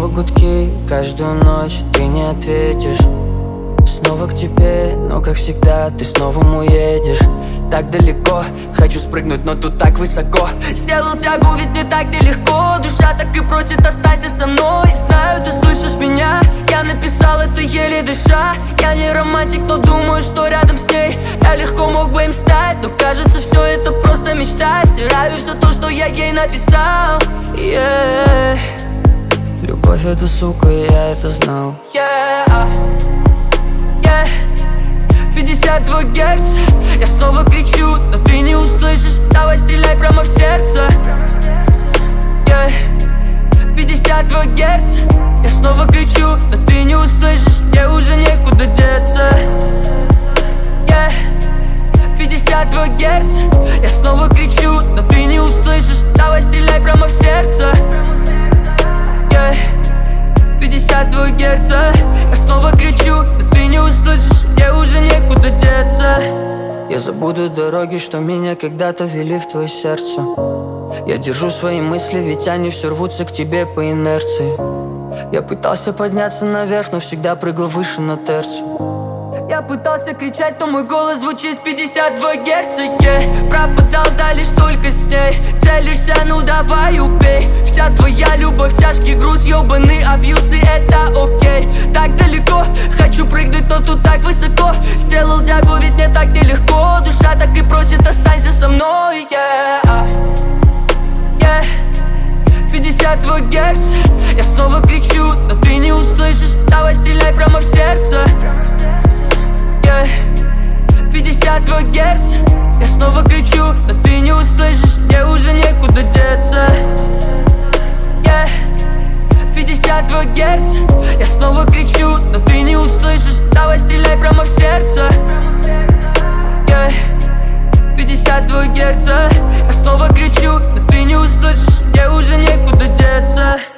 Снова гудки, каждую ночь ты не ответишь. Снова к тебе, но как всегда ты с новым уедешь. Так далеко, хочу спрыгнуть, но тут так высоко. Сделал тягу, ведь мне так нелегко. Душа так и просит, останься со мной. Знаю, ты слышишь меня, я написал это еле дыша. Я не романтик, но думаю, что рядом с ней я легко мог бы им стать. Но кажется, все это просто мечта. Стираю все то, что я ей написал. Любовь это сука, я это знал. 52 герц, я снова кричу, но ты не услышишь. Давай стреляй прямо в сердце. 52 герц, я снова кричу, но ты не услышишь. Мне уже некуда деться. 52 герц, я снова кричу, но ты не услышишь. Давай стреляй прямо в сердце. 52 герца, я снова кричу, но ты не услышишь. Мне уже некуда деться. Я забуду дороги, что меня когда-то вели в твое сердце. Я держу свои мысли, ведь они все рвутся к тебе по инерции. Я пытался подняться наверх, но всегда прыгал выше на терцию. Я пытался кричать, но мой голос звучит в 52 герца. Пропадал, да лишь только с ней. Целишься, ну давай убей. Вся твоя любовь, тяжкий груз, ёбаный абьюз, и это окей. Так далеко, хочу прыгнуть, но тут так высоко. Сделал тягу, ведь мне так нелегко. Душа так и просит, останься со мной. 52 герц, я снова кричу, но ты не услышишь. Давай стреляй прямо в сердце. 52 герц, я снова кричу, но ты не услышишь. Мне уже некуда деться. 52 герц, я снова кричу, но ты не услышишь. Давай стреляй прямо в сердце. 52 герца, я снова кричу, но ты не услышишь. Мне уже некуда деться.